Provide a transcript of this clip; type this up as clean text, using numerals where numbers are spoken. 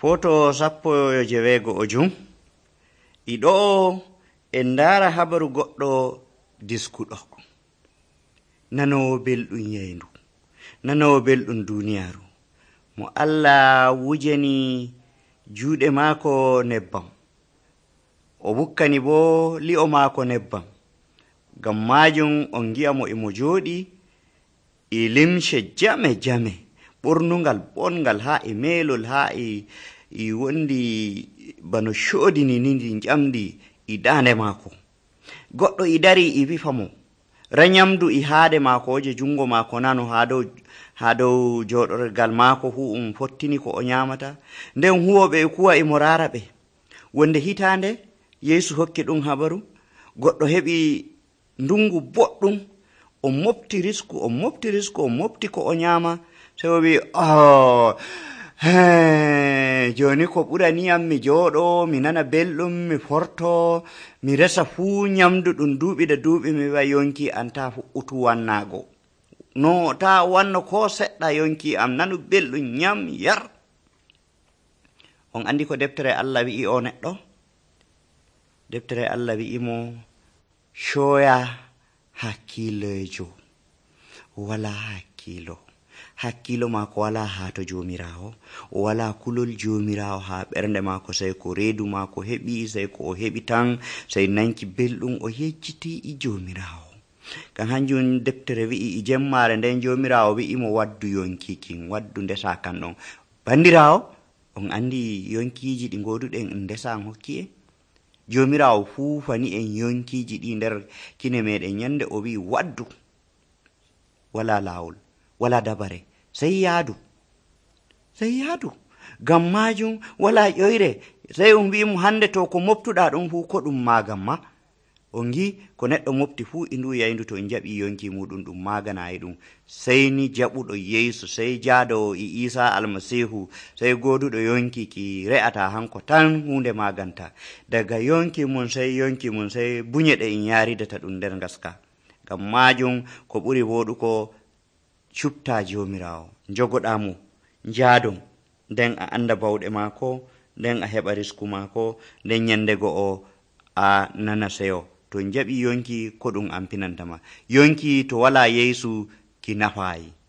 Foto 19 Iɗo en ndara habaru goɗɗo diskuɗo nanowo belɗum yeyndu, nanowo belɗum duniyaru, mo Allah wujani juuɗe maako nebbam, o bukkani bo li'o maako nebbam. Ngam majum on gi'a mo emo jooɗi e limshe jame ɓornungal bongal ha e melol ha e wondi bano shoodini ni ndi jamdi e dande maako. Goɗɗo i dari i wifa mo ranyamdu i haade maako je jungo maako nano ha dow joɗorgal maako hu fottini ko o nyamata, nden huwoɓe kuwa emo rara ɓe. Wonde hitande Yesu hokki ɗum habaru, goɗɗo heɓi ndungu boɗɗum, o mofti risku, o mofti ko o nyama, sai o wi joni ko ɓuraniyam mi jooɗo mi nana belɗum mi forto mi resa fuu nyamdu ɗum duuɓi da duuɓi mi wi'a yonki an ta fu'utu wannago, no ta wanno ko seɗɗa yonki am, nanu belɗum nyam yar. On andi ko deftere Allah wi'i o neɗɗo? Deftere Allah wi'i mo shoya hakkilejo wala hakkilo maako wala ha to jomirawo, o wala kulol jomirawo ha ɓernde maako, sai ko reedu maako heɓi, sai ko o heɓi tan, sai nanki belɗum o yejjiti i jomirawo. Kan hanjum deftere wi'i i jemmare nden jomirawo wi'i mo waddu yonkikin, waddu ndesa kan ɗon. Bandirawo, on andi yonkiji ɗi goduɗen ndesa an hokki en? Jomirawo fuufani en yonkiji ɗi nder kine meɗen, nyande o wi'i waddu, wala lawol wala dabare, sai yaadu. Ngam majum wala ƴoyre, sai on wi'imo hande to ko moftuɗa ɗum fu ko ɗum magam ma. On gi ko neɗɗo mofti fu i ndu yayndu to en jaɓi yonki muɗum ɗum maganayi ɗum, sai ni jaɓuɗo Yesu, sai jaadowo i Isa almasihu, sai goduɗo yonki ki re'ata hanko tan hunde maganta. Daga yonki mun sai buñe ɗe en yaridata ɗum nder ngaska. Ngam majum ko ɓuri woɗuko cupta jomirawo, jogoɗamo, jaadon, nden a anda bawɗe maako, nden a heɓa risku maako, nden nyande go'o a nana seyo. To jaɓi yonki ko ɗum ampinantama. Yonki to wala Yesu ki nafayi.